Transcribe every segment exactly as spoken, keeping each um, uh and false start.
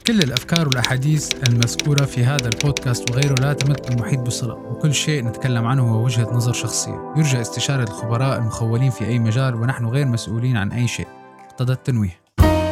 كل الأفكار والأحاديث المذكورة في هذا البودكاست وغيره لا تمت المحيط بصلة، وكل شيء نتكلم عنه هو وجهة نظر شخصية يرجى استشارة الخبراء المخولين في أي مجال، ونحن غير مسؤولين عن أي شيء. اقتضى التنويه.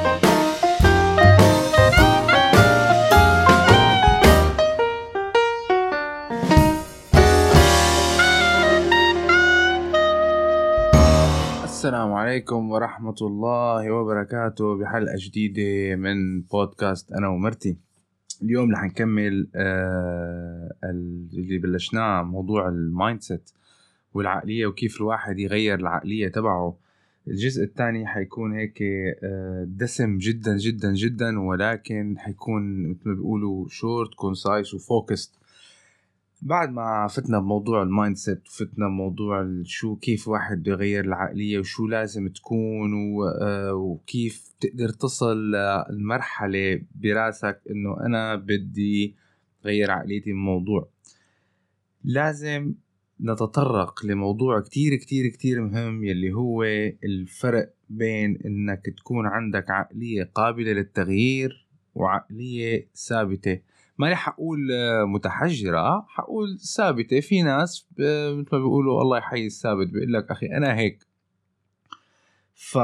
السلام عليكم ورحمة الله وبركاته بحلقة جديدة من بودكاست أنا ومرتي. اليوم رح نكمل آه اللي بلشناه، موضوع المايند سيت والعقلية وكيف الواحد يغير العقلية تبعه. الجزء الثاني حيكون هيك آه دسم جدا جدا جدا، ولكن حيكون مثل ما بيقولوا شورت كونسايس وفوكست. بعد ما فتنا بموضوع المايند سيت وفتنا بموضوع شو كيف واحد يغير العقلية وشو لازم تكون وكيف تقدر تصل للمرحلة براسك انه انا بدي غير عقليتي من الموضوع، لازم نتطرق لموضوع كتير كتير كتير مهم، يلي هو الفرق بين انك تكون عندك عقلية قابلة للتغيير وعقلية ثابتة. ما رح أقول متحجرة، حقول ثابتة. في ناس مثل ما بيقولوا الله يحيي الثابت، بيقول لك أخي أنا هيك. ف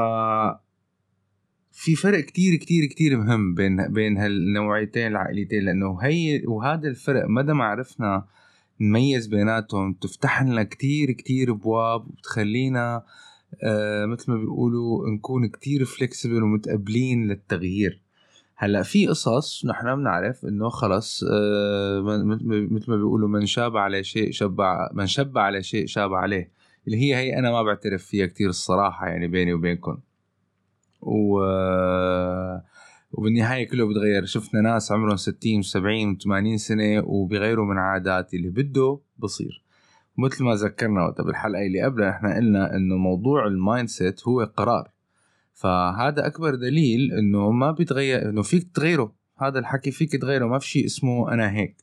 في فرق كتير كتير كتير مهم بين بين هالنوعيتين العقليتين، لأنه هي وهذا الفرق مدى ما عرفنا نميز بيناتهم تفتح لنا كتير كتير أبواب وبتخلينا آه مثل ما بيقولوا نكون كتير فليكسبل ومتقبلين للتغيير. هلأ في قصص نحن بنعرف إنه خلص آه مثل ما بيقولوا من شاب على شيء شاب من شاب على شيء شاب عليه، اللي هي هي أنا ما بعترف فيها كتير الصراحة، يعني بيني وبينكم. و وبالنهاية كله بتغير. شفنا ناس عمرهم ستين وسبعين وثمانين سنة وبيغيروا من عادات اللي بده بصير. مثل ما ذكرنا وقت بالحلقة اللي قبلها احنا قلنا إنه موضوع المايند سيت هو قرار، فهذا أكبر دليل إنه ما بيتغير، إنه فيك تغيره. هذا الحكي فيك تغيره، ما في شيء اسمه أنا هيك.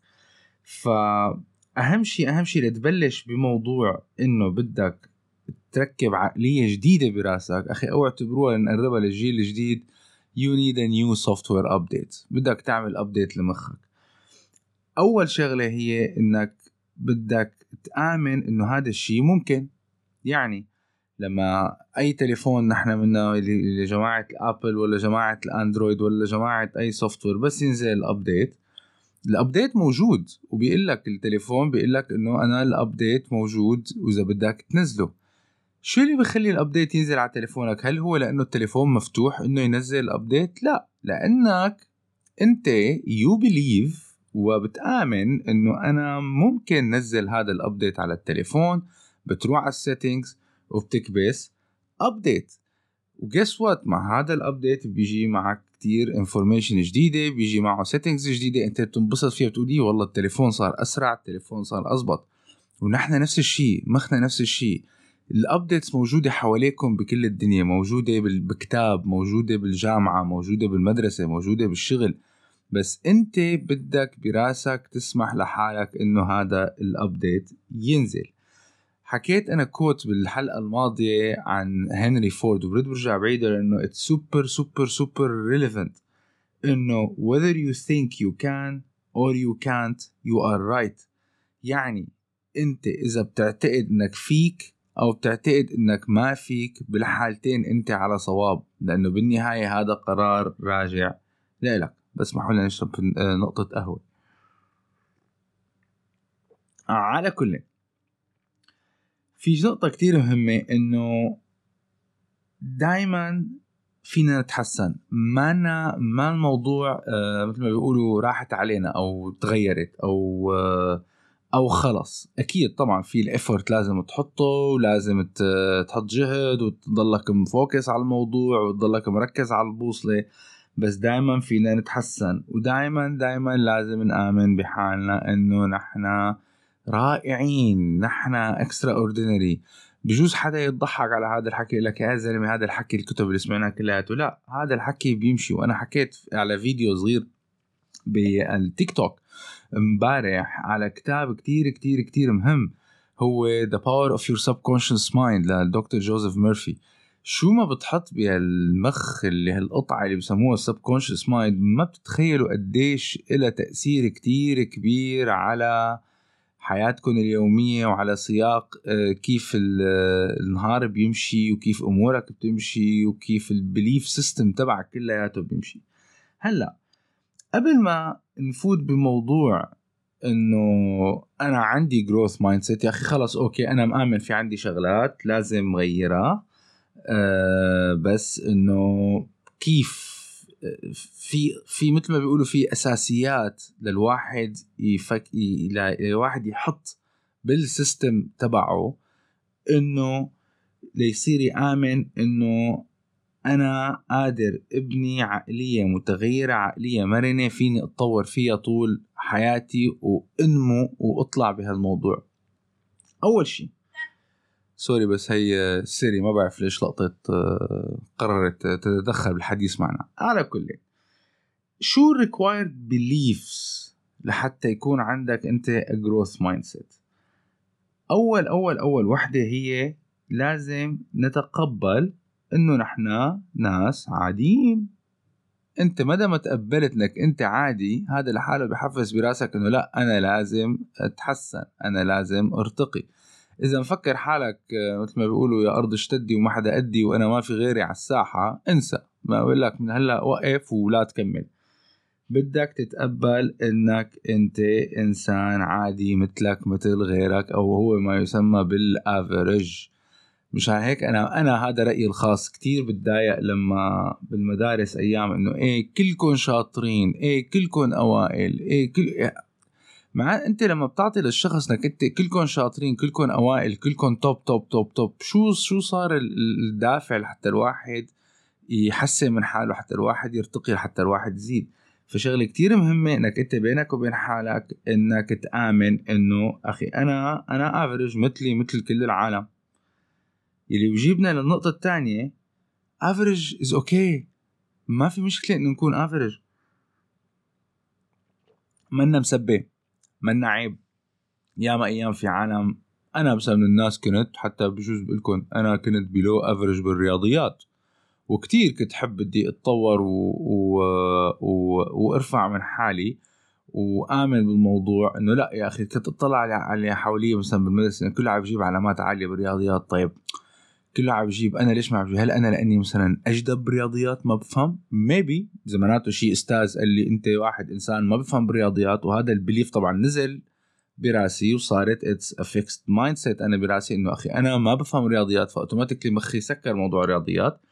فأهم شيء أهم شيء لتبلش بموضوع إنه بدك تركب عقلية جديدة براسك. أخي أو اعتبروها نقربها للجيل الجديد، you need a new software update. بدك تعمل update لمخك. أول شغلة هي إنك بدك تآمن إنه هذا الشيء ممكن. يعني لما أي تليفون نحن منه لجماعة الأبل ولا جماعة الأندرويد ولا جماعة أي سوفتوير، بس ينزل الأبديت، الأبديت موجود وبيقول لك التليفون بيقول لك إنه أنا الأبديت موجود وإذا بدك تنزله. شو اللي بيخلي الأبديت ينزل على تليفونك؟ هل هو لأنه التليفون مفتوح إنه ينزل الأبديت؟ لا، لأنك أنت you believe وبتآمن إنه أنا ممكن نزل هذا الأبديت على التليفون. بتروح على السيتينجز وبتكبس update، وguess what، مع هذا الابديت بيجي معك كتير انفورميشن جديدة، بيجي معه settings جديدة انت بتنبسط فيها، بتقولي والله التليفون صار اسرع، التليفون صار اضبط. ونحن نفس الشيء، مخنا نفس الشيء. الابديتس موجودة حواليكم بكل الدنيا، موجودة بالكتاب، موجودة بالجامعة، موجودة بالمدرسة، موجودة بالشغل، بس انت بدك براسك تسمح لحالك انه هذا الابديت ينزل. حكيت أنا كوت بالحلقة الماضية عن هنري فورد، وبرد برجع بعيدة لأنه it's super super super relevant. إنه whether you think you can or you can't you are right. يعني أنت إذا بتعتقد إنك فيك أو بتعتقد إنك ما فيك، بالحالتين أنت على صواب، لأنه بالنهاية هذا قرار راجع لك. بس ما حولنا نشرب نقطة قهوة. على كل، في نقطة كتير مهمة، إنه دايما فينا نتحسن. ما ما الموضوع آه مثل ما بيقولوا راحت علينا أو تغيرت أو آه أو خلص. أكيد طبعا في الإفورت لازم تحطه، ولازم تحط جهد وتضلك مفوكس على الموضوع وتضلك مركز على البوصلة، بس دايما فينا نتحسن. ودايما دايما لازم نآمن بحالنا إنه نحنا رائعين، نحنا extraordinary. بجوز حدا يضحك على هذا الحكي، لك يا زلمة هذا الحكي الكتب اللي سمعناها كلياته. لا، هذا الحكي بيمشي. وأنا حكيت على فيديو صغير بالتيك توك مبارح على كتاب كتير كتير كتير مهم، هو The Power of Your Subconscious Mind للدكتور جوزيف ميرفي. شو ما بتحط بهالمخ اللي هالقطعة اللي بسموها subconscious mind ما بتتخيلوا قديش إلها تأثير كتير كبير على حياتكم اليومية وعلى سياق كيف النهار بيمشي وكيف أمورك بتمشي وكيف البليف سيستم تبعك كلياته بيمشي. هلأ قبل ما نفوت بموضوع إنه أنا عندي growth mindset، يا أخي خلص أوكي أنا مآمن في عندي شغلات لازم غيرها، أه بس إنه كيف في في مثل ما بيقولوا في أساسيات للواحد يفك الواحد يحط بالسيستم تبعه إنه ليصير يآمن إنه أنا قادر ابني عقلية متغيرة، عقلية مرنة فيني أتطور فيها طول حياتي وأنمو وأطلع بهالموضوع. أول شيء سوري بس هي سيري ما بعرف ليش لقطت قررت تتدخل بالحديث معنا. على كل شو required beliefs لحتى يكون عندك أنت growth mindset؟ أول أول أول وحدة هي لازم نتقبل إنه نحنا ناس عاديين. أنت مدى ما تقبلت لك أنت عادي، هذا لحاله بحفز براسك إنه لا أنا لازم أتحسن، أنا لازم أرتقي. إذا مفكر حالك مثل ما بيقولوا يا أرض اشتدي وما حدا أدي وأنا ما في غيري على الساحة، انسى، ما أقول لك من هلأ وقف ولا تكمل. بدك تتقبل إنك أنت إنسان عادي مثلك مثل غيرك، أو هو ما يسمى بالأفريج. مشان هيك أنا أنا هذا رأيي الخاص. كتير بتضايق لما بالمدارس أيام إنه إيه كلكم شاطرين، إيه كلكم أوائل، إيه كل إيه. مع أنت لما بتعطي للشخص إنك أنت كلكم شاطرين، كلكم أوائل، كلكم توب توب توب توب، شو شو صار الدافع لحتى الواحد يحسن من حاله، حتى الواحد يرتقي، حتى الواحد يزيد. فشغله كتير مهمة إنك أنت بينك وبين حالك إنك تآمن إنه أخي أنا أنا أفريج مثلي مثل كل العالم. اللي يجيبنا للنقطة الثانية average is okay، ما في مشكلة إنه نكون average، منا مسبة منا عيب. ياما أيام في عالم، أنا مثلا من الناس كنت حتى بجوز بقولكم أنا كنت below average بالرياضيات، وكتير كنت حب بدي أتطور و... و... و... وأرفع من حالي وآمن بالموضوع إنه لا يا أخي. كنت أطلع على حوالي مثلا بالمدرسة كله عم بجيب علامات عالية بالرياضيات، طيب كله عم بجيب، أنا ليش ما عم بجيب؟ هل أنا لأني مثلا أجدب برياضيات ما بفهم؟ maybe زماناته شيء أستاذ قال لي أنت واحد إنسان ما بفهم برياضيات، وهذا البليف طبعا نزل براسي وصارت it's a fixed mindset أنا براسي إنه أخي أنا ما بفهم رياضيات، فأوتوماتيكلي مخي سكر موضوع رياضيات.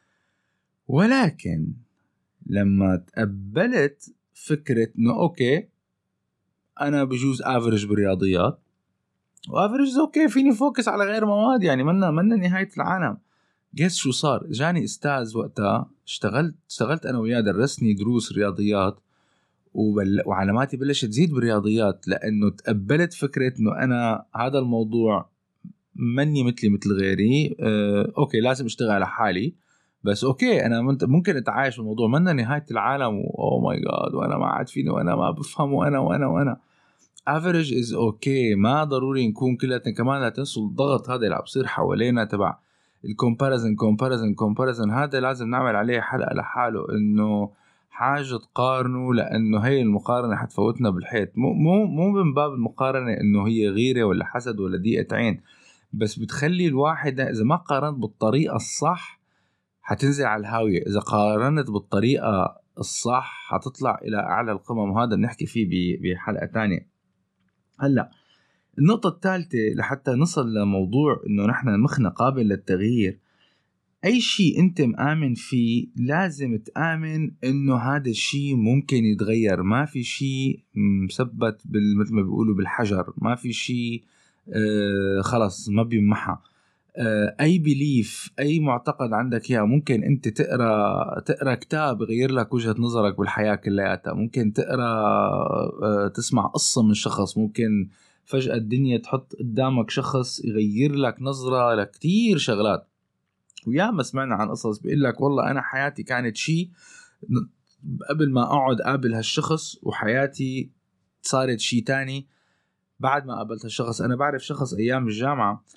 ولكن لما تقبلت فكرة إنه أوكي أنا بجوز average برياضيات وافريج اوكي، فيني فوكس على غير مواد، يعني منا منا نهاية العالم. جيس شو صار؟ جاني استاذ وقتها، اشتغلت اشتغلت انا وياه، درسني دروس رياضيات وبل... وعلاماتي بلشت تزيد بالرياضيات، لانه تقبلت فكرة انه انا هذا الموضوع مني مثلي مثل غيري. اه... اوكي لازم اشتغل على حالي، بس اوكي انا ممكن اتعايش بالموضوع، منا نهاية العالم. اوه ماي جاد وانا ما عاد فيني وانا ما بفهم وانا وانا وانا average is okay. ما ضروري نكون كلاتنا. كمان لا تنسوا الضغط هذا اللي عم بصير حوالينا تبع الكومباريزن كومباريزن كومباريزن، هذا لازم نعمل عليه حلقة لحاله، انه حاجة تقارنوا، لانه هي المقارنة حتفوتنا بالحيط. مو مو مو من باب المقارنة انه هي غيرة ولا حسد ولا ضيقة عين، بس بتخلي الواحد اذا ما قارنت بالطريقة الصح حتنزل على الهاوية، اذا قارنت بالطريقة الصح حتطلع الى اعلى القمم، وهذا بنحكي فيه بحلقة تانية. هلأ النقطة الثالثة لحتى نصل لموضوع إنه نحن مخنا قابل للتغيير، أي شيء أنت مآمن فيه لازم تآمن إنه هذا الشيء ممكن يتغير. ما في شيء مثبت مثل ما بيقولوا بالحجر، ما في شيء آه خلاص ما بيمحى. آه أي بليف، أي معتقد عندك إياه ممكن أنت تقرأ تقرأ كتاب يغير لك وجهة نظرك بالحياة كلياتها، ممكن تقرأ آه تسمع قصة من شخص، ممكن فجأة الدنيا تحط قدامك شخص يغير لك نظرة لكتير شغلات. وياما سمعنا عن قصص بيقول لك والله أنا حياتي كانت شيء قبل ما أقعد قابل هالشخص، وحياتي صارت شيء تاني بعد ما قابلت هالشخص. أنا بعرف شخص أيام الجامعة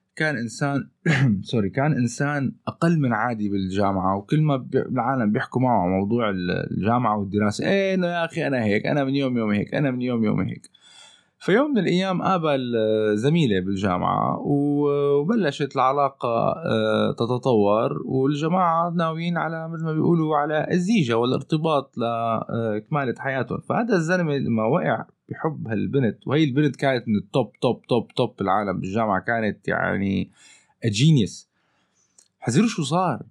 كان إنسان سوري كان إنسان أقل من عادي بالجامعة، وكل ما العالم بيحكوا معه عن موضوع الجامعة والدراسة إيه إنه يا أخي أنا هيك، أنا من يوم يوم هيك، أنا من يوم يوم هيك. فيوم من الأيام قابل زميلة بالجامعة وبلشت العلاقة تتطور، والجماعة ناويين على مثل ما بيقولوا على الزيجة والارتباط لكمالة حياتهم. فهذا الزلمة لما وقع بحب هالبنت، وهي البنت كانت من التوب توب توب توب بالعالم بالجامعة، كانت يعني جينيس. حزيروا شو صار؟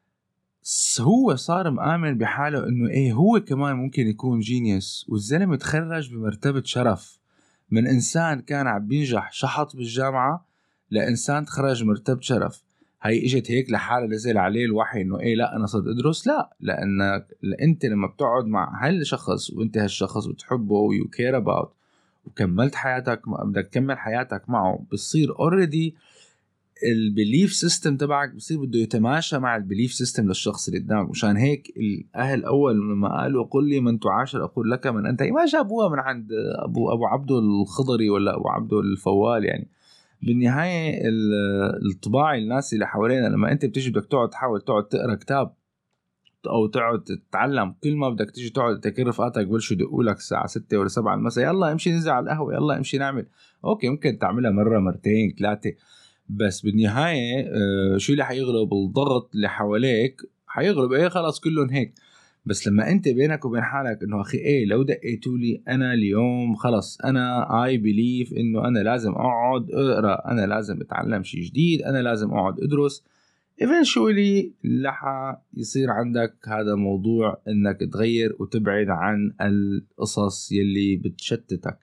هو صار مآمن بحاله انه ايه هو كمان ممكن يكون جينيس، والزلمة تخرج بمرتبة شرف من انسان كان عم بينجح شحط بالجامعة لانسان تخرج مرتبة شرف. هاي اجت هيك لحالة نزل عليه الوحي انه ايه لا انا صرت ادرس؟ لا، لانك انت لما بتقعد مع هالشخص وانت هالشخص بتحبه ويو كير اباوت وكملت حياتك بدك تكمل حياتك معه، بتصير اوريدي البيليف سيستم تبعك بصير بده يتماشى مع البيليف سيستم للشخص اللي قدامك. مشان هيك الاهل اول لما قالوا قل لي من تعاشر اقول لك من انت، ما جابوها من عند ابو ابو عبده الخضري ولا ابو عبده الفوال. يعني بالنهايه الطباع الناس اللي حوالينا لما انت بتيجي بدك تقعد تحاول تقعد تقرا كتاب او تقعد تتعلم، كل ما بدك تيجي تقعد تكر رفقاتك بلشوا يدقوا لك الساعه ستة ولا سبعة المساء، يلا امشي ننزل على القهوه، يلا امشي نعمل. اوكي ممكن تعملها مره مرتين ثلاثه، بس بالنهاية آه شو اللي حيغلب؟ الضغط اللي حواليك حيغلب. ايه خلاص كلهم هيك. بس لما انت بينك وبين حالك انه اخي ايه لو دقيتوا لي انا اليوم خلاص انا اي بليف انه انا لازم اقعد اقرا، انا لازم اتعلم شيء جديد، انا لازم اقعد ادرس، eventually لح يصير عندك هذا موضوع انك تغير وتبعد عن القصص يلي بتشتتك.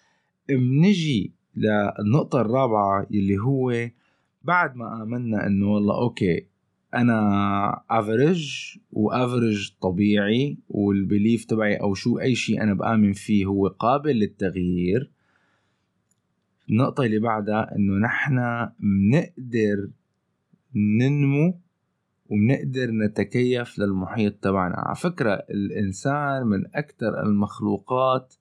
بنجي للنقطة الرابعة اللي هو بعد ما آمنا إنه والله أوكي أنا أفرج وأفرج طبيعي، والبليف تبعي أو شو أي شيء أنا بآمن فيه هو قابل للتغيير. النقطة اللي بعدها إنه نحنا بنقدر ننمو وبنقدر نتكيف للمحيط تبعنا. على فكرة الإنسان من أكثر المخلوقات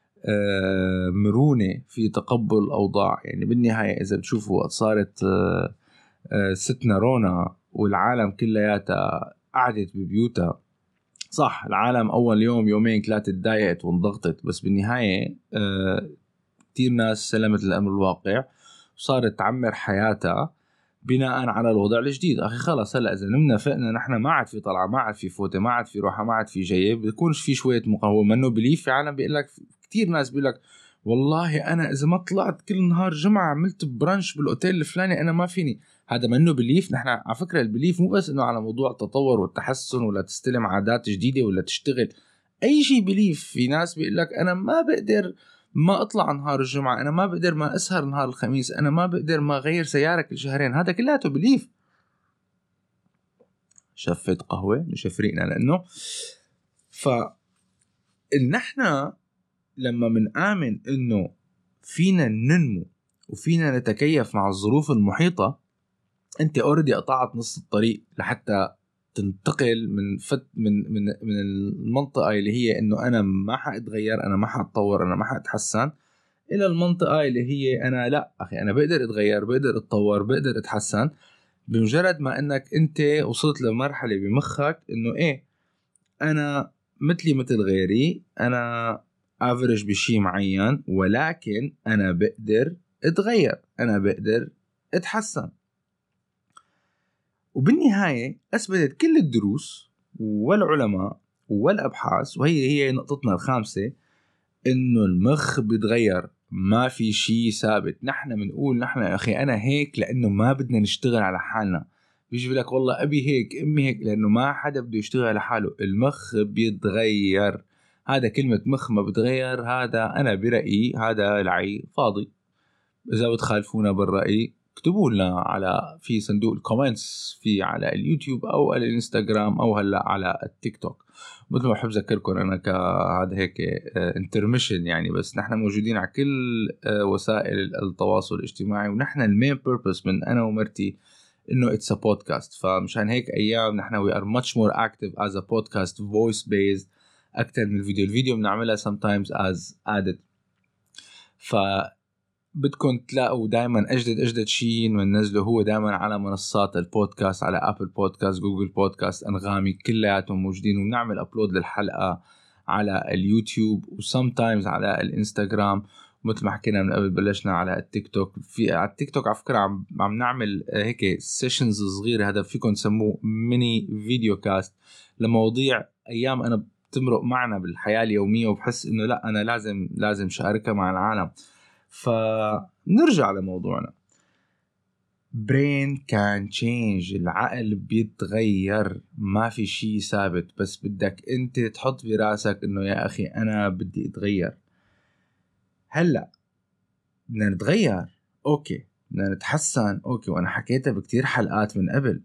مرونة في تقبل الأوضاع. يعني بالنهاية إذا بتشوفوا وقت صارت ستنا رونا والعالم كلياتها قعدت ببيوتها، صح العالم أول يوم يومين ثلاثة تضايقت وانضغطت، بس بالنهاية كتير ناس سلمت الأمر الواقع وصارت تعمر حياتها بناء على الوضع الجديد. أخي خلاص هلأ إذا نمنا فقنا نحن ما عاد في طلعة، ما عاد في فوتة، ما عاد في روحة، ما عاد في جاية، بيكونش في شوية مقاومة. منه بليف في عالم بيقول لك، كتير ناس بيقول لك والله أنا إذا ما طلعت كل نهار جمعة عملت برانش بالأوتيل الفلاني أنا ما فيني. هذا منه بليف. نحن على فكرة البليف مو بس إنه على موضوع التطور والتحسن ولا تستلم عادات جديدة ولا تشتغل أي شيء. بليف في ناس بيقول لك أنا ما بقدر ما اطلع نهار الجمعة، انا ما بقدر ما اسهر نهار الخميس، انا ما بقدر ما غير سيارة كل شهرين. هذا كلياته بليف. شفت قهوة مش فريقنا لانه ف نحن لما منآمن انه فينا ننمو وفينا نتكيف مع الظروف المحيطة، انت اوريدي قطعت نص الطريق لحتى تنتقل من فت من من من المنطقة اللي هي انه انا ما حاتغير، انا ما حاتطور، انا ما حاتحسن، إلى المنطقة اللي هي أنا لا أخي أنا بقدر أتغير، بقدر أتطور، بقدر أتحسن. بمجرد ما أنك أنت وصلت لمرحلة بمخك أنه إيه أنا مثلي مثل غيري، أنا أفرج بشي معين، ولكن أنا بقدر أتغير، أنا بقدر أتحسن. وبالنهاية أثبتت كل الدروس والعلماء والأبحاث، وهي هي نقطتنا الخامسة، إنه المخ بيتغير، ما في شيء ثابت. نحن بنقول نحن يا أخي أنا هيك لأنه ما بدنا نشتغل على حالنا. بيجي لك والله أبي هيك أمي هيك، لأنه ما حدا بده يشتغل على حاله. المخ بيتغير. هذا كلمة مخ ما بتغير هذا أنا برأيي هذا العي فاضي. إذا بتخالفونا بالرأي اكتبوا لنا على في صندوق الكومنتس في على اليوتيوب أو على الانستغرام أو هلا على التيك توك. مثل ما بحب أذكركم أنا كهذا هيك انترميشن يعني، بس نحن موجودين على كل وسائل التواصل الاجتماعي، ونحن المين بيربس من أنا ومرتي إنه it's a podcast. فمشان هيك أيام نحن we are much more active as a podcast voice based أكتر من الفيديو. الفيديو بنعملها sometimes as added. ف بدكم تلاقوا دائما أجدد أجدد شيء وننزله هو دائما على منصات البودكاست، على أبل بودكاست، جوجل بودكاست، أنغامي، كلياتهم موجودين. وبنعمل أبلود للحلقة على اليوتيوب وسامتايمز على الانستغرام. مثل ما حكينا من قبل بلشنا على التيك توك. في على التيك توك على فكرة عم, عم نعمل هيك سيشنز صغيرة، هذا فيكم تسموه ميني فيديو كاست لمواضيع أيام أنا بتمرق معنا بالحياة اليومية وبحس إنه لا أنا لازم لازم شاركها مع العالم. فنرجع لموضوعنا. brain can change، العقل بيتغير، ما في شيء ثابت، بس بدك انت تحط براسك انه يا اخي انا بدي اتغير. هلأ بدنا نتغير، اوكي، بدنا نتحسن، اوكي، وانا حكيتها بكتير حلقات من قبل.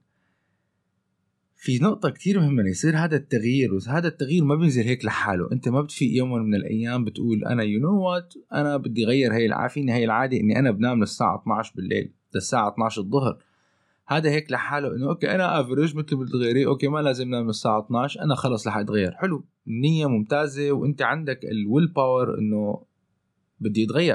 في نقطة كتير مهمة، يصير هذا التغيير، وهذا التغيير ما بينزل هيك لحاله. انت ما بتفيق يوم من الايام بتقول انا يو نو وات انا بدي غير هاي العافية، هاي العادة اني انا بنام للساعة اثناشر بالليل للساعة اثناشر الظهر. هذا هيك لحاله انه اوكي انا افريج مثل بتغيري، اوكي ما لازم نام الساعة اثناشر، انا خلص رح اتغير. حلو، النية ممتازة وانت عندك الويل باور انه بدي اتغير.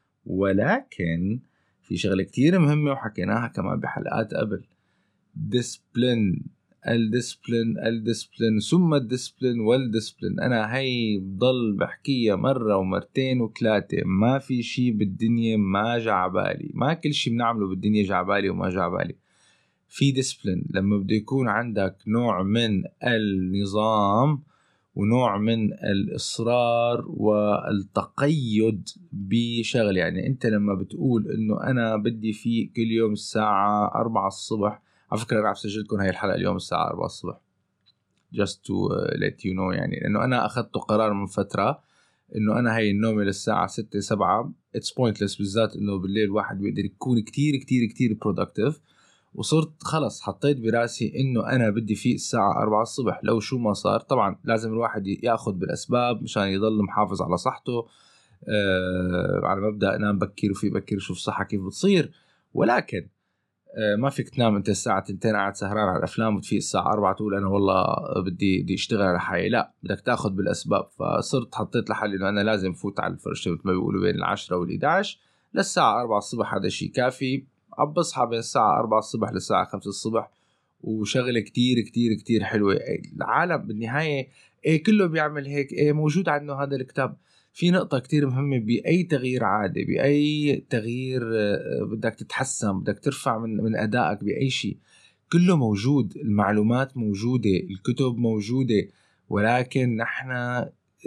ولكن في شغلة كتير مهمة وحكيناها كمان بحلقات قبل، ديسبلين. الديسبلين الديسبلين ثم الديسبلين والديسبلين. انا هاي بضل بحكيها مرة ومرتين وثلاثة، ما في شي بالدنيا ما جعبالي، ما كل شي بنعمله بالدنيا جعبالي وما جعبالي. في ديسبلين لما بده يكون عندك نوع من النظام ونوع من الإصرار والتقيد بشغل. يعني أنت لما بتقول إنه أنا بدي في كل يوم الساعة أربعة الصبح، على فكرة أنا عم سجلكم هاي الحلقة اليوم الساعة أربعة الصبح just to let you know، يعني لأنه أنا أخذت قرار من فترة إنه أنا هاي النوم للساعة ستة سبعة it's pointless، بالذات إنه بالليل واحد بيقدر يكون كتير كتير كتير productive. وصرت خلص حطيت براسي انه انا بدي في الساعة أربعة الصبح لو شو ما صار. طبعا لازم الواحد ياخذ بالاسباب مشان يضل محافظ على صحته، آه على مبدأ انام بكير وفي بكير شوف صحة كيف بتصير. ولكن آه ما فيك تنام انت الساعة تنتين قاعد سهران على الافلام وتفيق الساعة أربعة تقول انا والله بدي بدي اشتغل على حالي. لا، بدك تاخذ بالاسباب. فصرت حطيت لحالي انه انا لازم فوت على الفرشة مثل ما بيقولوا بين العشرة والإحداش للساعة أربعة الصبح، هذا شيء كافي. عم بصحى بين الساعة أربعة الصبح للساعة خمسة الصبح، وشغلة كتير كتير كتير حلوة. العالم بالنهاية إيه كله بيعمل هيك، إيه موجود عنده هذا الكتاب. في نقطة كتير مهمة بأي تغيير عادة، بأي تغيير بدك تتحسن، بدك ترفع من من أدائك بأي شيء، كله موجود، المعلومات موجودة، الكتب موجودة. ولكن نحن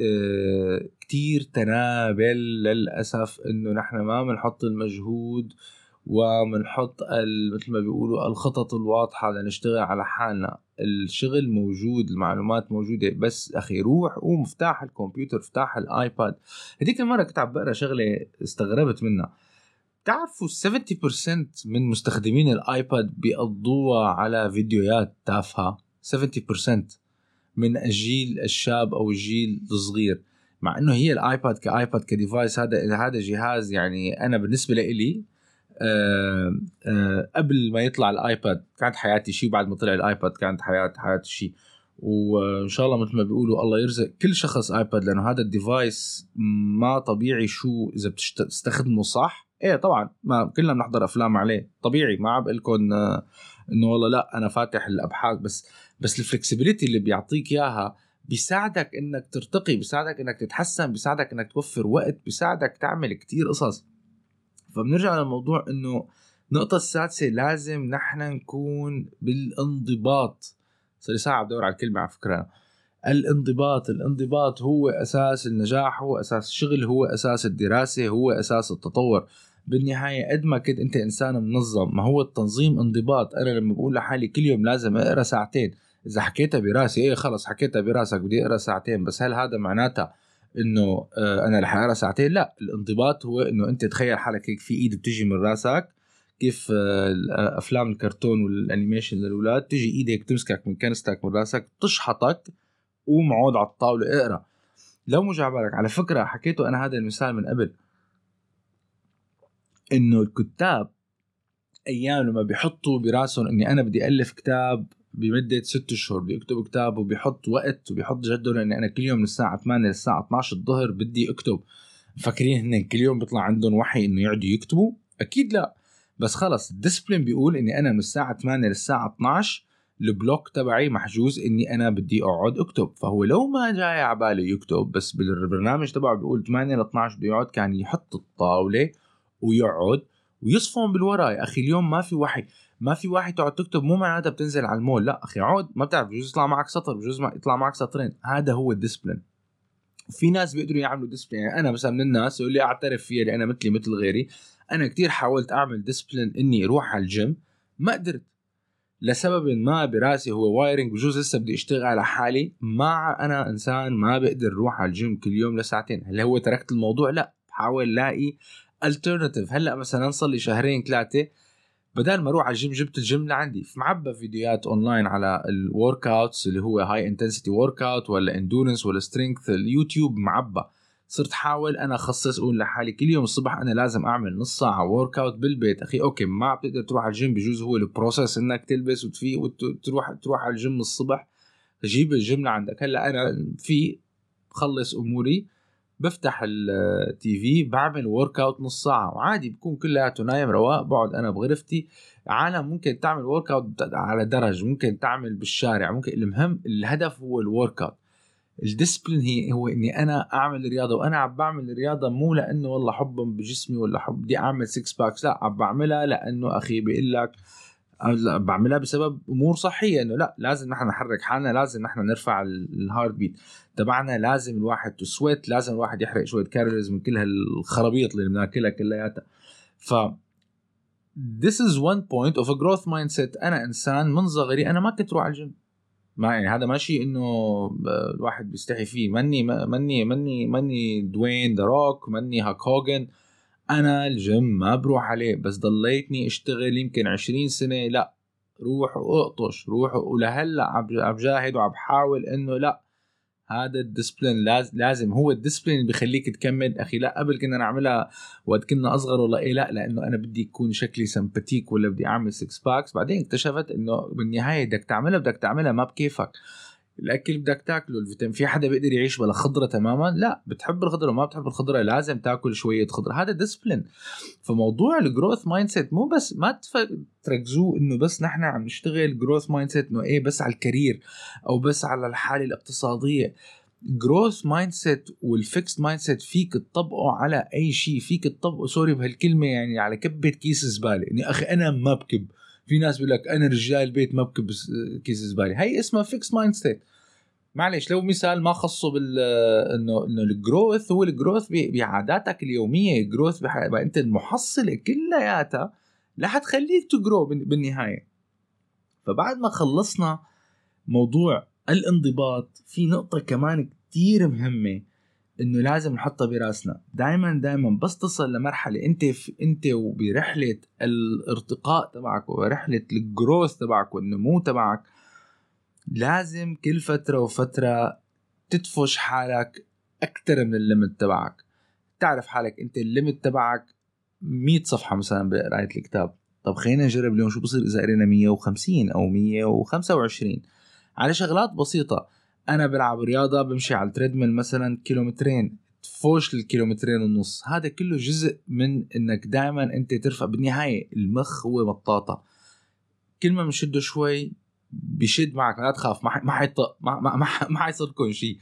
كتير تنابل للأسف إنه نحن ما بنحط المجهود ومنحط مثل ما بيقولوا الخطط الواضحة لنشتغل على حالنا. الشغل موجود، المعلومات موجودة، بس أخي روح قوم افتح الكمبيوتر، افتح الآيباد. هديك المرة كنت عم بقرأ شغلة استغربت منها. تعرفوا سبعين بالمية من مستخدمين الآيباد بيقضوها على فيديوهات تافهة؟ سبعين بالمية من الجيل الشاب أو الجيل الصغير. مع إنه هي الآيباد كآيباد كديفايس، هذا هذا جهاز يعني أنا بالنسبة لي أه أه قبل ما يطلع الآيباد كانت حياتي شيء، وبعد ما طلع الآيباد كانت حياة حياتي شيء. وإن شاء الله مثل ما بيقولوا الله يرزق كل شخص آيباد، لأنه هذا الديفايس ما طبيعي. شو إذا بتستخدمه صح؟ إيه طبعا ما كلنا بنحضر أفلام عليه طبيعي، ما عم بقولكم آه إنه والله لا أنا فاتح الأبحاث، بس بس الفلكسبيليتي اللي بيعطيك إياها بيساعدك إنك ترتقي، بيساعدك إنك تتحسن، بيساعدك إنك توفر وقت، بيساعدك تعمل كتير قصص. فبنرجع للموضوع إنه النقطة السادسة لازم نحن نكون بالانضباط. صار لي ساعة بدور على الكلمة على فكرة. الانضباط الانضباط هو أساس النجاح، هو أساس الشغل، هو أساس الدراسة، هو أساس التطور. بالنهاية قد ما كنت أنت إنسان منظم، ما هو التنظيم انضباط. أنا لما بقول لحالي كل يوم لازم أقرأ ساعتين، إذا حكيتها براسي إيه خلص حكيتها براسك بدي أقرأ ساعتين، بس هل هذا معناتها إنه آه أنا رح أقرأ ساعتين؟ لا، الانضباط هو إنه أنت تخيل حالك هيك في إيد بتجي من راسك، كيف آه أفلام الكرتون والأنيميشن للأولاد، تجي إيدك تمسكك من كنستك من راسك تشحطك قوم عود على الطاولة اقرأ. لو مو جعبالك، على فكرة حكيته أنا هذا المثال من قبل، إنه الكتاب أيام لما بيحطوا براسهم إني أنا بدي ألف كتاب بمدة ست شهور، بدي أكتب كتاب وبيحط وقت وبيحط جدول إني أنا كل يوم من الساعة ثمانية للساعة اثناشر الظهر بدي أكتب. فاكرين هن كل يوم بيطلع عندهم وحي انه يقعدوا يكتبوا؟ اكيد لا. بس خلص الديسبلين بيقول اني انا من الساعه ثمانية للساعه اثنعش البلوك تبعي محجوز اني انا بدي اقعد اكتب. فهو لو ما جاي على باله يكتب، بس بالبرنامج تبعه بيقول ثمانية ل اثنعش بده يقعد، كان يحط الطاوله ويقعد ويصفن بالورقه. يا اخي اليوم ما في وحي، ما في وحي تقعد تكتب، مو معناتها بتنزل على المول. لا اخي عود، ما بتعرف بجوز يطلع معك سطر، بجوز يطلع معك سطرين. هذا هو الديسبلين. في ناس بيقدروا يعملوا ديسبلين. يعني انا مثلا من الناس اللي اعترف فيها اللي انا مثلي مثل غيري، انا كتير حاولت اعمل ديسبلين اني اروح على الجيم، ما قدرت لسبب ما براسي، هو وايرنج. بجوز لسه بدي اشتغل على حالي. مع انا انسان ما بقدر اروح على الجيم كل يوم لساعتين. هل هو تركت الموضوع؟ لا، بحاول لاقي alternative. هلا مثلا صار لي شهرين ثلاثه بدل ما اروح على الجيم جبت الجيم لعندي، في معبى فيديوهات اونلاين على الورك اوتس اللي هو هاي انتنسيتي ورك اوت ولا اندورنس ولا سترينث. اليوتيوب معبى. صرت حاول انا اخصص، اقول لحالي كل يوم الصبح انا لازم اعمل نص ساعه ورك اوت بالبيت. اخي اوكي ما بتقدر تروح على الجيم، بجوز هو البروسيس انك تلبس وتفيق وتروح تروح على الجيم الصبح، جيب الجيم لعندك. هلا انا في بخلص اموري بفتح التي في بعمل ورك اوت نص ساعه وعادي بكون كلياته نايم رواق. بقعد انا بغرفتي. عالم ممكن تعمل ورك اوت على درج، ممكن تعمل بالشارع، ممكن. المهم الهدف هو الورك اوت. الديسبلين هي هو اني انا اعمل رياضه، وانا عم بعمل الرياضه مو لانه والله حبا بجسمي ولا حب بدي اعمل سكس باكس، لا عم بعملها لانه اخي بيقول لك بعملها بسبب امور صحيه، انه لا لازم نحن نحرك حالنا، لازم نحن نرفع الهارت بيت تبعنا، لازم الواحد تسويت، لازم الواحد يحرق شويه كالوريز من كل هالخرابيط اللي بناكلها كلياتها. ف this is one point of a growth mindset. انا انسان من صغري انا ما كنت روح على الجيم، ما يعني هذا ماشي انه الواحد بيستحي فيه. مني مني مني مني دوين ذا روك، مني هاك هوجن. انا الجيم ما بروح عليه، بس ضليتني اشتغل يمكن عشرين سنة لا روح واقطش روح، ولهلا عم جاهد وعم بحاول انه لا هذا الديسبلين لازم لازم هو الديسبلين اللي بيخليك تكمل. اخي لا قبل كنا نعملها وقت كنا اصغر والله ايه لا لانه انا بدي يكون شكلي سمباتيك ولا بدي اعمل سكس باكس. بعدين اكتشفت انه بالنهايه بدك تعملها بدك تعملها ما بكيفك. الاكل بدك تاكله، الفيتامين. في حدا بيقدر يعيش بلا خضره تماما؟ لا. بتحب الخضره ما بتحب الخضره لازم تاكل شويه خضره. هذا ديسبلين. فموضوع الجروث مايند سيت مو بس ما تركزوا انه بس نحن عم نشتغل جروث مايند سيت انه ايه بس على الكارير او بس على الحاله الاقتصاديه. جروث مايند سيت والفيكس مايند سيت فيك تطبقه على اي شيء. فيك تطبقه سوري بهالكلمه يعني على كبه كيس زباله. يعني اخي انا ما بكب. في ناس بيقول لك انا رجال بيت ما بكب كيس زباله. هي اسمها فيكس مايند سيت. معلش لو مثال ما خصه بال انه انه الجروث هو الجروث بعاداتك اليوميه. جروث بقى انت المحصله كلياتها رح تخليك تجرو بالنهايه. فبعد ما خلصنا موضوع الانضباط، في نقطه كمان كتير مهمه انه لازم نحطها براسنا. دائما دائما بس تصل لمرحله انت في انت وبرحله الارتقاء تبعك ورحله الجروث تبعك والنمو تبعك، لازم كل فترة وفترة تدفش حالك أكتر من الليمت تبعك. تعرف حالك أنت الليمت تبعك مية صفحة مثلا بقراية الكتاب. طب خلينا نجرب اليوم شو بصير إذا قرينا مية وخمسين أو مية وخمسة وعشرين على شغلات بسيطة. أنا بلعب رياضة بمشي على التريدميل مثلا كيلومترين، تفوش للكيلومترين ونص. هذا كله جزء من إنك دائما أنت ترفع. بالنهاية المخ هو مطاطة، كل ما بنشده شوي بيشد معك. لا تخاف ما ما حيطق ما ما ما حيصيركم شيء.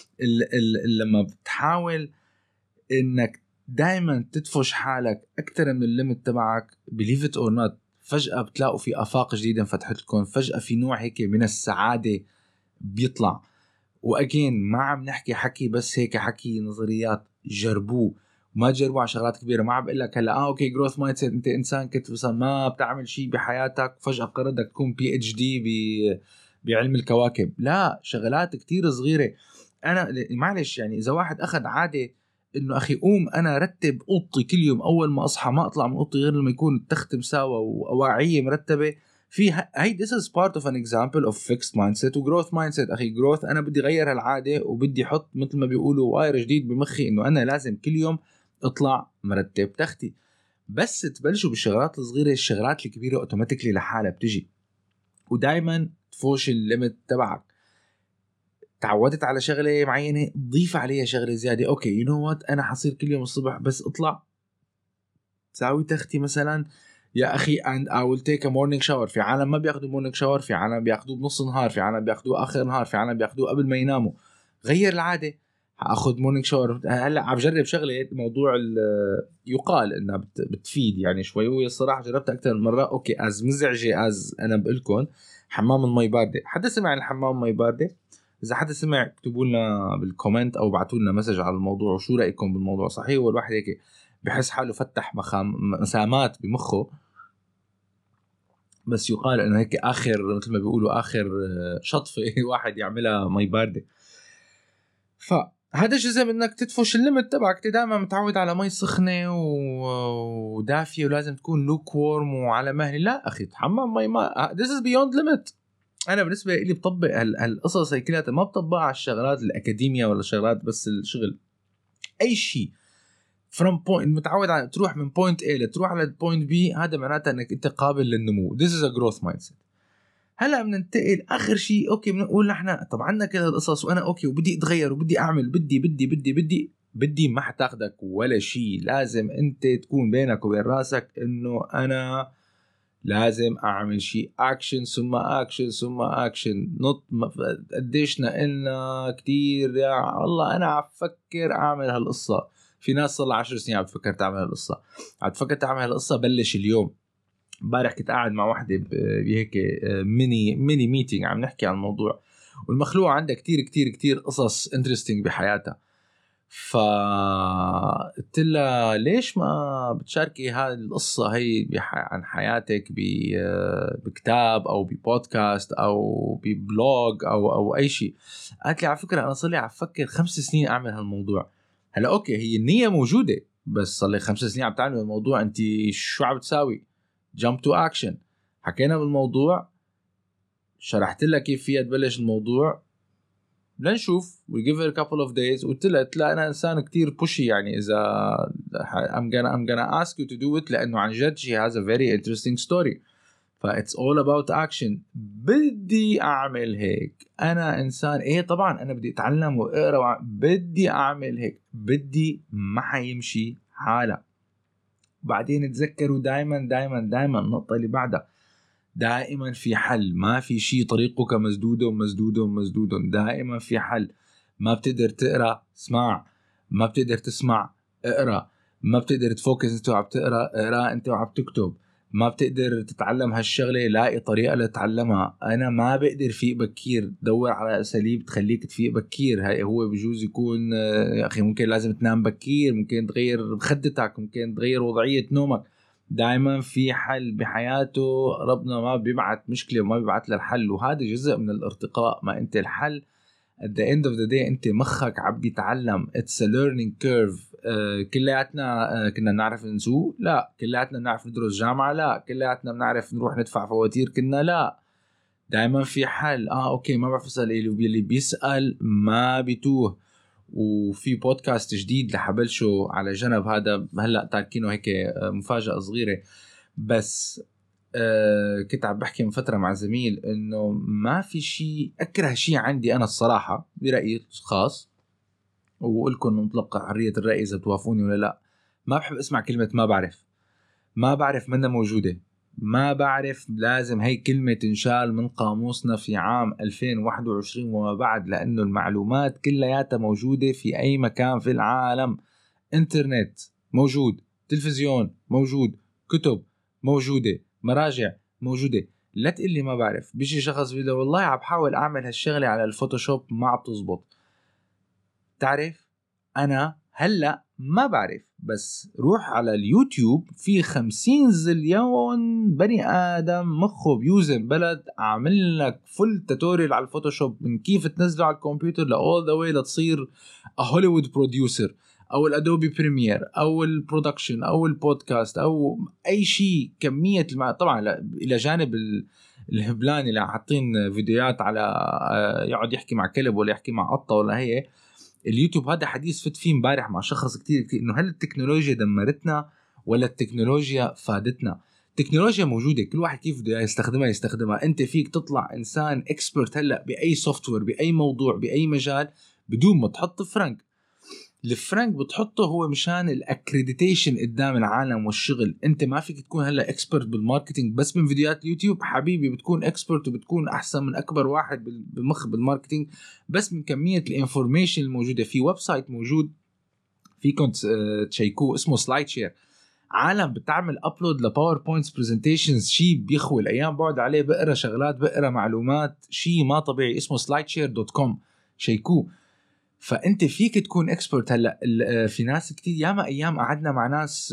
لما بتحاول انك دائما تدفش حالك اكثر من الليمت تبعك believe it or not فجأة بتلاقوا في آفاق جديدة انفتحت لكم. فجأة في نوع هيك من السعادة بيطلع. واجين ما عم نحكي حكي بس هيك حكي نظريات، جربوه. ما تجربوا على شغلات كبيره. ما عم بقول لك هلا اه اوكي جروث مايند سيت انت انسان كنت مثلا ما بتعمل شيء بحياتك فجاه قررت بدك تكون بي اتش دي بعلم الكواكب. لا، شغلات كتير صغيره. انا معلش يعني اذا واحد اخذ عاده انه اخي قوم انا رتب اوضتي كل يوم اول ما اصحى ما اطلع من اوضتي غير لما يكون التخت مساوى واواعيه مرتبه. في هي this is part of an example of fixed mindset و growth mindset. أخي growth أنا بدي غير هالعادة وبدي حط مثل ما بيقولوا واير جديد بمخي إنه أنا لازم كل يوم أطلع مرتب تختي. بس تبلشوا بالشغلات الصغيرة، الشغلات الكبيرة أوتوماتيكلي لحالها بتجي. ودايما تفوش الليمت تبعك. تعودت على شغله معينه، ضيف عليها شغله زياده. اوكي يو نو وات، انا حصير كل يوم الصبح بس اطلع ساوي تختي مثلا يا اخي and I will take a morning shower. في عالم ما بياخدوا morning shower، في عالم بياخدوه بنص النهار، في عالم بياخدوه اخر النهار، في عالم بياخدوه قبل ما يناموا. غير العاده، هاخذ morning shower. هلا عم بجرب شغله موضوع يقال انها بتفيد يعني شوي، والصراحه جربتها اكثر من مره. اوكي از مزعجه از انا بقول لكم حمام المي بارده. حدا سمع عن الحمام المي بارده؟ اذا حدا سمع اكتبوا لنا بالكومنت او ابعثوا لنا مسج على الموضوع وشو رايكم بالموضوع. صحيح والواحد هيك بحس حاله فتح مخام مسامات بمخه، بس يقال انه هيك اخر مثل ما بيقولوا اخر شطفه واحد يعملها مي بارده. فهذا جزء من انك تدفش الليمت تبعك. دائما متعود على مي سخنه ودافيه ولازم تكون لوك وورم وعلى مهل. لا اخي، تحمم مي ما this is beyond limit. انا بالنسبه لي بطبق هالقصص هي كلها، ما بطبقها على الشغلات الاكاديميه ولا شغلات بس الشغل. اي شيء from point متعود على تروح من point A لتروح على point B، هذا معناته انك انت قابل للنمو. this is a growth mindset. هلا بننتقل اخر شيء. اوكي بنقول نحن طبعا عندنا كل هالقصص وانا اوكي وبدي اتغير وبدي اعمل بدي بدي بدي بدي بدي ما حتاخدك ولا شيء. لازم انت تكون بينك وبين راسك انه انا لازم اعمل شيء. اكشن ثم اكشن ثم اكشن. نط قديش نقلنا كتير يا الله انا عم فكر اعمل هالقصه. في ناس صار لها عشر سنين عم تفكر تعمل هالقصه، عم تفكر تعمل هالقصه بلش اليوم. امبارح كنت قاعد مع وحده بهيك ميني ميني ميتينج عم نحكي عن الموضوع، والمخلوقه عندها كتير كتير كتير قصص انترستينج بحياتها. فقلت لها ليش ما بتشاركي هذه القصة هي عن حياتك بكتاب أو ببودكاست أو ببلوج أو أو أي شيء. قالت لي على فكرة أنا صار لي عم فكر خمس سنين أعمل هالموضوع. هلا أوكي هي النية موجودة، بس صار لي خمس سنين عم تعمل الموضوع، أنت شو عم تساوي؟ jump to action. حكينا بالموضوع، شرحت لها كيف فيها تبلش الموضوع، لنشوف we give her a couple of days. وقلت لها أنا إنسان كتير pushy يعني إذا I'm gonna I'm gonna ask you to do it لأنه عن جد she has a very interesting story. ف it's all about action. بدي أعمل هيك. أنا إنسان إيه طبعا أنا بدي أتعلم وأقرأ، بدي أعمل هيك، بدي ما حيمشي حالة. بعدين تذكروا دايما دايما دايما النقطة اللي بعدها، دائما في حل. ما في شيء طريقك مسدود ومسدود ومسدود، دائما في حل. ما بتقدر تقرأ اسمع، ما بتقدر تسمع اقرأ، ما بتقدر تفوكس انت وعم تقرأ اقرأ انت وعم تكتب، ما بتقدر تتعلم هالشغلة لاقي طريقة لتتعلمها. انا ما بقدر فيق بكير، دور على اساليب تخليك تفيق بكير. هاي هو بجوز يكون يا اخي ممكن لازم تنام بكير، ممكن تغير خدتك، ممكن تغير وضعية نومك. دائما في حل بحياته. ربنا ما بيبعت مشكلة وما بيبعت للحل، وهذا جزء من الارتقاء. ما انت الحل at the end of the day انت مخك عم بيتعلم. it's a learning curve. uh, كلياتنا uh, كنا نعرف نسوق؟ لا. كلياتنا نعرف ندرس جامعة؟ لا. كلياتنا بنعرف نروح ندفع فواتير؟ كنا لا. دائما في حل. اه اوكي ما بعرف اسال ايه، اللي بيسال ما بيتوه. وفي بودكاست جديد لحبلشه على جنب، هذا هلا تاركينه هيك مفاجأة صغيرة بس. آه كنت عم بحكي من فترة مع زميل انه ما في شيء اكره شيء عندي انا الصراحة برأيي خاص، وقول لكم مطلق حرية الرأي اذا توافقوني ولا لا. ما بحب اسمع كلمة ما بعرف. ما بعرف منها موجودة. ما بعرف لازم هي كلمة تنشال من قاموسنا في عام ألفين وواحد وعشرين وما بعد، لأنه المعلومات كلياتها موجودة في أي مكان في العالم. انترنت موجود، تلفزيون موجود، كتب موجودة، مراجع موجودة. لا تقول لي ما بعرف. بيجي شخص بيقول والله عم بحاول أعمل هالشغلة على الفوتوشوب ما عم تزبط. تعرف أنا هلأ ما بعرف، بس روح على اليوتيوب في خمسين زليون بني آدم مخه بيوزن بلد عامل لك فل توتوريال على الفوتوشوب من كيف تنزله على الكمبيوتر لأول ذا واي لتصير هوليوود بروديوسر أو الأدوبي بريمير أو البرودكشن أو البودكاست أو أي شيء. كمية المع... طبعا إلى جانب الهبلان اللي حاطين فيديوهات على يقعد يحكي مع كلب ولا يحكي مع قطة ولا هي. اليوتيوب هذا حديث فت فيه امبارح مع شخص كتير كتير انه هل التكنولوجيا دمرتنا ولا التكنولوجيا فادتنا؟ التكنولوجيا موجودة، كل واحد كيف بده يستخدمها يستخدمها. انت فيك تطلع انسان اكسبرت هلأ بأي سوفت وير بأي موضوع بأي مجال بدون ما تحط فرنك. الفرنك بتحطه هو مشان الاكريديتيشن قدام العالم والشغل. انت ما فيك تكون هلا اكسبرت بالماركتينج بس من فيديوهات اليوتيوب، حبيبي بتكون اكسبرت وبتكون احسن من اكبر واحد بالمخ بالماركتينج بس من كمية الانفورميشن الموجودة. في ويب سايت موجود فيكم تشيكوه اسمه سلايد شير، عالم بتعمل ابلود لباوربوينت برزنتيشنز، شيء بيخوي الايام بقعد عليه بقرا شغلات بقرا معلومات، شيء ما طبيعي. اسمه سلايد شير دوت كوم، شيكوه. فانت فيك تكون اكسبرت. هلا في ناس كتير ياما ايام قعدنا مع ناس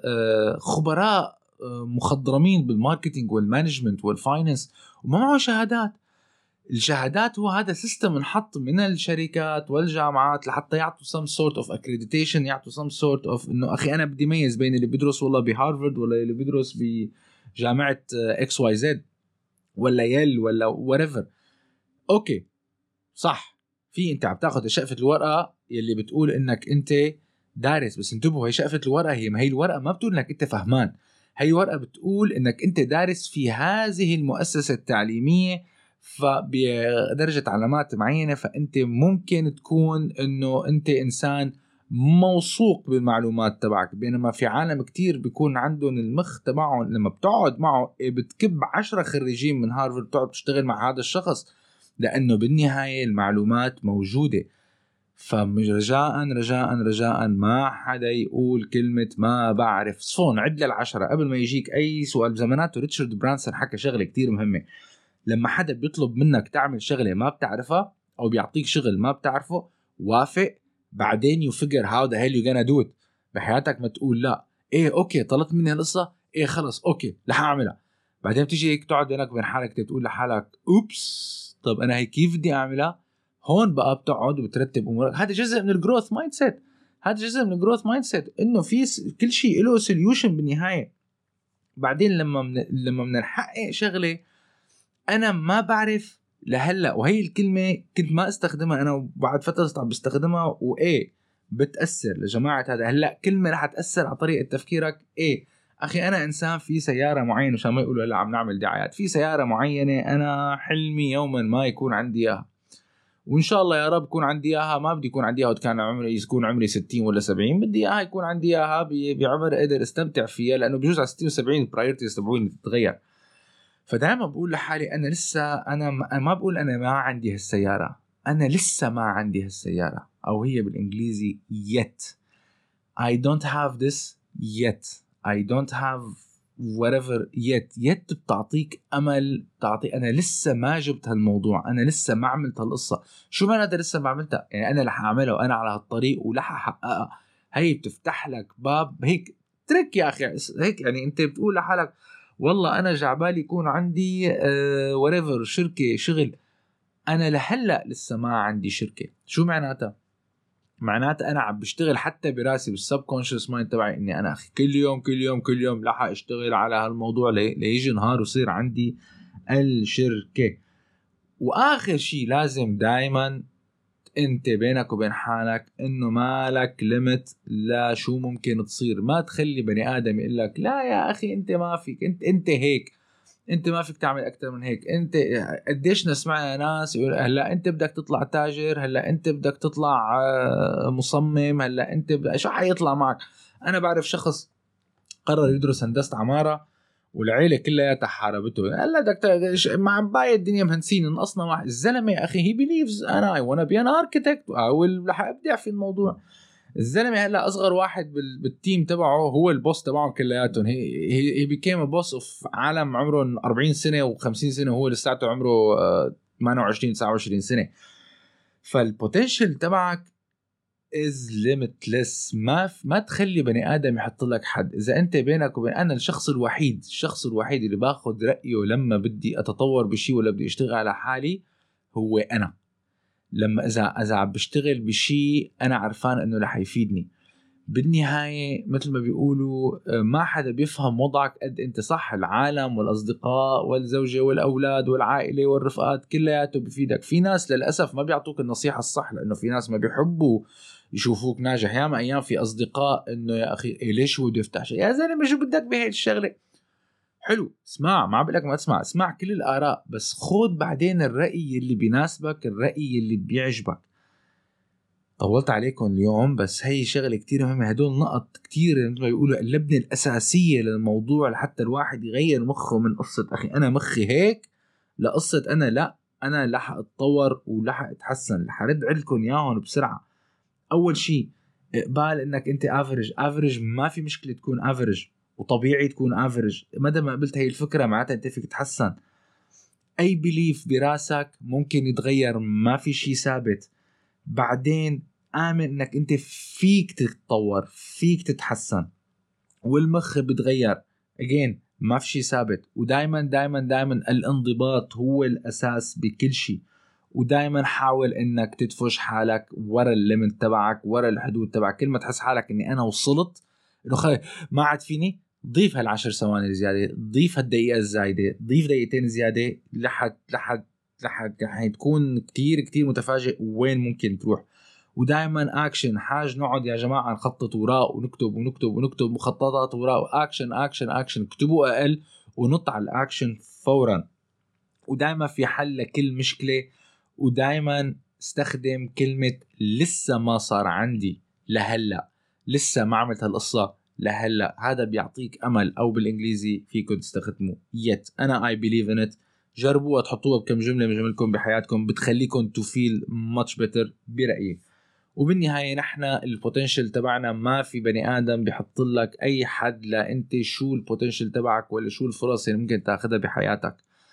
خبراء مخضرمين بالماركتينج والمانجمنت والفاينانس وما معه شهادات. الشهادات هو هذا سيستم انحط من الشركات والجامعات لحتى يعطوا some sort of accreditation، يعطوا some sort of انه اخي انا بدي ميز بين اللي بيدرس والله بهارفارد ولا اللي بيدرس بجامعة اكس واي زد ولا يل ولا whatever. اوكي صح، في انت عم تاخذ شقفة الورقة يلي بتقول انك انت دارس، بس انتبهوا هي شقفة الورقة، هي ما هي الورقة ما بتقول انك انت فهمان، هي ورقة بتقول انك انت دارس في هذه المؤسسة التعليمية فبدرجة علامات معينة، فأنت ممكن تكون أنه أنت إنسان موثوق بالمعلومات تبعك. بينما في عالم كتير بيكون عندهم المخ تبعهم لما بتقعد معه بتكب عشرة خريجين من هارفارد تقعد تشتغل مع هذا الشخص، لأنه بالنهاية المعلومات موجودة. فرجاء رجاء رجاء ما حدا يقول كلمة ما بعرف. صفون عد للعشرة قبل ما يجيك أي سؤال. بزماناته ريتشارد برانسون حكى شغلة كتير مهمة، لما حدا بيطلب منك تعمل شغلة ما بتعرفها أو بيعطيك شغل ما بتعرفه، وافق، بعدين you figure how the hell you gonna do it. بحياتك ما تقول لا إيه أوكي طلبت مني هالقصة إيه خلص أوكي رح أعملها، بعدين بتيجي هيك تقعد بينك وبين حالك تقول لحالك أوبس طب أنا هيك كيف بدي أعملها. هون بقى بتقعد وبترتب أمورك. هذا جزء من الجروث مايند سيت، هذا جزء من الجروث مايند سيت إنه في كل شيء له سوليوشن بالنهاية. بعدين لما من لما بنحقق شغلة أنا ما بعرف لهلأ، وهي الكلمة كنت ما استخدمها أنا وبعد فترة صرت عم بستخدمها وإيه بتأثر لجماعة هذا. هلأ كلمة رح تأثر على طريقة تفكيرك. إيه أخي أنا إنسان في سيارة معينة، عشان ما يقولوا هلأ عم نعمل دعايات، في سيارة معينة أنا حلمي يوما ما يكون عندي إياها، وإن شاء الله يا رب يكون عندي إياها. ما بدي يكون عندي إياها وكان عمري يكون عمري ستين ولا سبعين، بدي إياها يكون عندي إياها بعمر قدر استمتع فيها، لأنه بجوز على ستين وسبعين البرايورتيز تبعوني تتغير. فدائما بقول لحالي أنا لسه أنا ما بقول أنا ما عندي هالسيارة، أنا لسه ما عندي هالسيارة، أو هي بالإنجليزي yet. I don't have this yet. I don't have whatever yet. yet بتعطيك أمل، بتعطي أنا لسه ما جبت هالموضوع، أنا لسه ما عملت هالقصة. شو معنى أنا لسه ما عملتها؟ يعني أنا رح أعملها وأنا على هالطريق ورح أحققها. هي بتفتح لك باب هيك ترك يا أخي هيك. يعني أنت بتقول لحالك والله أنا جعبالي يكون عندي uh, whatever شركة شغل، أنا لهلأ لسه ما عندي شركة. شو معناتها؟ معناتها أنا عم بشتغل حتى براسي بالسبكونشس مايند تبعي إني أنا أخي كل يوم كل يوم كل يوم لح أشتغل على هالموضوع لي ليجي نهار وصير عندي الشركة. وآخر شيء لازم دايما انت بينك وبين حالك انه مالك ليميت لا شو ممكن تصير. ما تخلي بني ادم يقول لك لا يا اخي انت ما فيك، انت انت هيك، انت ما فيك تعمل اكتر من هيك. انت قديش نسمع ناس يقول هلا انت بدك تطلع تاجر، هلا انت بدك تطلع مصمم، هلا انت بدك شو حيطلع معك. انا بعرف شخص قرر يدرس هندسة عمارة والعيلة كلها حاربته، هلا دكتور مع باقي الدنيا مهندسين نقصنا واحد. الزلمة يا أخي he believes أنا I wanna be an architect أو رح أبدع في الموضوع. الزلمة هلا أصغر واحد بالتيم تبعه هو البوس تبعهم كلياتهم. he, he became a boss of عالم عمره أربعين سنة وخمسين سنة وهو لساته عمره ثمانية وعشرين تسعة وعشرين سنة. فالبوتنشل تبعك is limitless. ما ما تخلي بني آدم يحط لك حد. إذا أنت بينك وبين أنا الشخص الوحيد الشخص الوحيد اللي باخد رأيه لما بدي أتطور بشيء ولا بدي أشتغل على حالي هو أنا. لما إذا إذا عم بشتغل بشيء أنا عرفان إنه رح يفيدني بالنهاية. مثل ما بيقولوا ما حدا بيفهم وضعك قد أنت. صح العالم والأصدقاء والزوجة والأولاد والعائلة والرفقات كلياته بيفيدك. في ناس للأسف ما بيعطوك النصيحة الصح، لأنه في ناس ما بيحبوا يشوفوك ناجح. ياما أيام في أصدقاء إنه يا أخي إيه ليش هو بده يفتح شيء؟ يا زلمة شو بدك بهاي الشغلة؟ حلو، اسمع، ما بقول لك ما تسمع، اسمع كل الآراء، بس خود بعدين الرأي اللي بيناسبك، الرأي اللي بيعجبك. طولت عليكم اليوم، بس هي شغلة كتير مهمة. هدول نقط كتير مثل ما بيقولوا اللبنة الأساسية للموضوع لحتى الواحد يغير مخه من قصة أخي أنا مخي هيك لقصة أنا لا أنا لح أتطور ولح أتحسن. لح أرد عليكم ياهن بسرعة. أول شيء اقبال إنك أنت افريج. افريج ما في مشكلة تكون افريج، وطبيعي تكون افريج. مدى ما قبلت هي الفكرة معناتها أنت فيك تتحسن. أي بليف براسك ممكن يتغير، ما في شيء ثابت. بعدين آمن إنك أنت فيك تتطور، فيك تتحسن، والمخ بتغير. again ما في شيء ثابت. ودايما دايما دايما الانضباط هو الأساس بكل شيء. ودايما حاول إنك تدفش حالك ورا الليمت تبعك، ورا الحدود تبعك. كل ما تحس حالك إني أنا وصلت إنه خلي ما عاد فيني، ضيف هالعشر ثواني زيادة، ضيف هالدقيقة الزايدة، ضيف دقيقتين زيادة، لحد لحد لحد يعني تكون كتير كتير متفاجئ وين ممكن تروح. ودائما اكشن. حاج نقعد يا جماعه نخطط وراء ونكتب ونكتب ونكتب مخططات وراء، اكشن اكشن اكشن. اكتبوا اقل ونط على الاكشن فورا. ودائما في حل لكل مشكله. ودائما استخدم كلمه لسه ما صار عندي لهلا، لسه ما عملت هالقصه لهلا. هذا بيعطيك امل، او بالانجليزي فيكم تستخدموا yet. انا I believe in it. جربوها، تحطوها بكم جمله من جملكم بحياتكم، بتخليكم to feel much better برأيي. وبالنهاية نحن البوتنشل تبعنا ما في بني آدم بيحط لك أي حد لا أنت شو البوتنشل تبعك ولا شو الفرص اللي ممكن تاخدها بحياتك.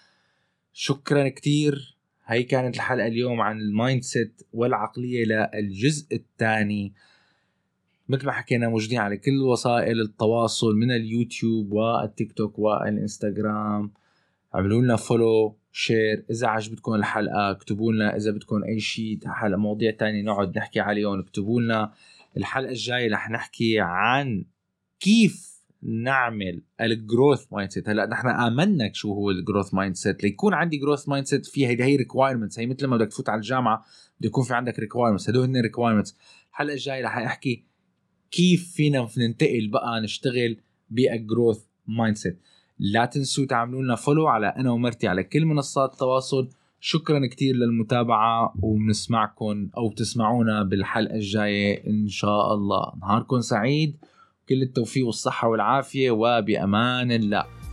شكرا كتير. هاي كانت الحلقة اليوم عن المايند سيت والعقلية للجزء الثاني. مثل ما حكينا موجودين على كل وسائل التواصل من اليوتيوب والتيك توك والإنستغرام. عملوا لنا فولو، شير. إذا عجبتكم الحلقة اكتبوا لنا. إذا بدكم أي شيء حلقة مواضيع تانية نقعد نحكي عليهم اكتبوا لنا. الحلقة الجاية رح نحكي عن كيف نعمل الجروث مايند سيت. هلا نحن آمنا شو هو الجروث مايند سيت. ليكون عندي جروث مايند سيت في هي هي ريكوايرمنتس. هي مثل ما بدك تفوت على الجامعة بده يكون في عندك ريكوايرمنتس. هدول هن ريكوايرمنتس. الحلقة الجاية رح احكي كيف فينا ننتقل بقى نشتغل بالجروث مايند سيت. لا تنسوا تعملوا لنا فولو على أنا ومرتي على كل منصات التواصل. شكرا كتير للمتابعة، وبنسمعكم أو بتسمعونا بالحلقة الجاية إن شاء الله. نهاركم سعيد، كل التوفيق والصحة والعافية، وبأمان الله.